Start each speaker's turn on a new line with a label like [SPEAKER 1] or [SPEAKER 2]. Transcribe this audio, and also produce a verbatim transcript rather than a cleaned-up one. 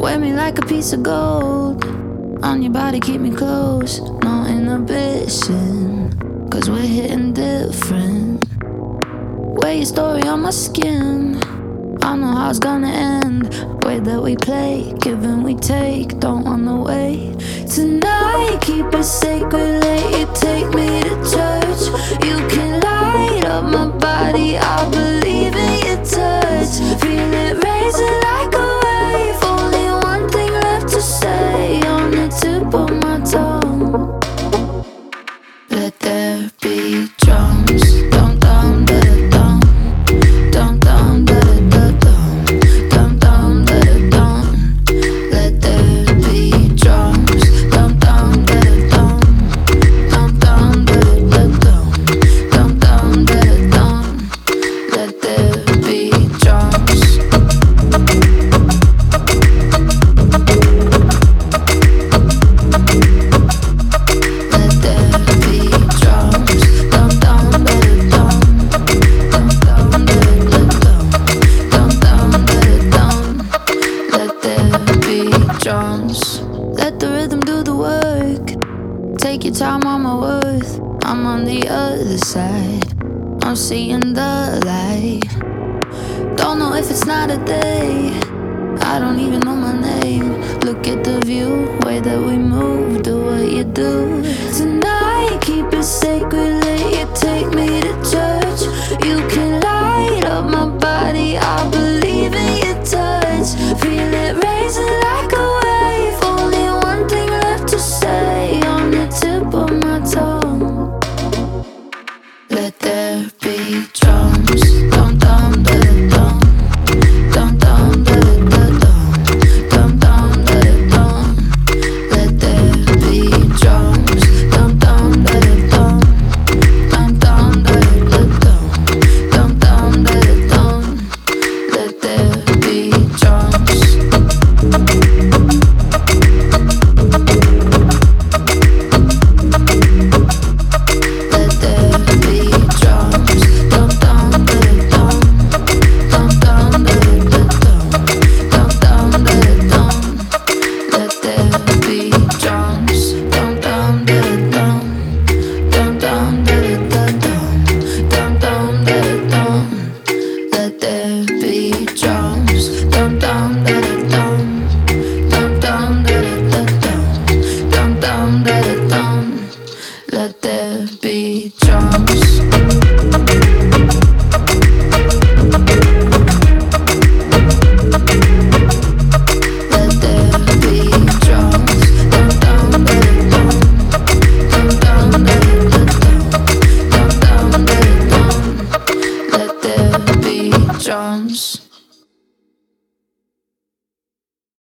[SPEAKER 1] Wear me like a piece of gold. On your body, keep me close. No inhibition, cause we're hitting different. Wear your story on my skin. I know how it's gonna end. Way that we play, give and we take. Don't wanna wait. Tonight, keep it sacred. Let you take me to church. You can light up my body. I believe in your touch. Feel it raising like a wave. Only one thing left to say on the tip of my tongue. Let there be drums. Dum dum da da dum. Dum dum da da da dum. Dum dum da da dum. Let there be drums. Dum dum da da dum. Dum dum da da dum. Dum dum da da dum. Let there be drums. Drums. Let the rhythm do the work. Take your time on my worth. I'm on the other side. I'm seeing the light. Don't know if it's not a day. I don't even know my name. Look at the view, way that we move. Do what you do. Tonight, keep it sacred. Let you take me to church. You can light up my body. I believe in your touch. Feel it raising like a wave. Only one thing left to say on the tip of my tongue. Let there be drums.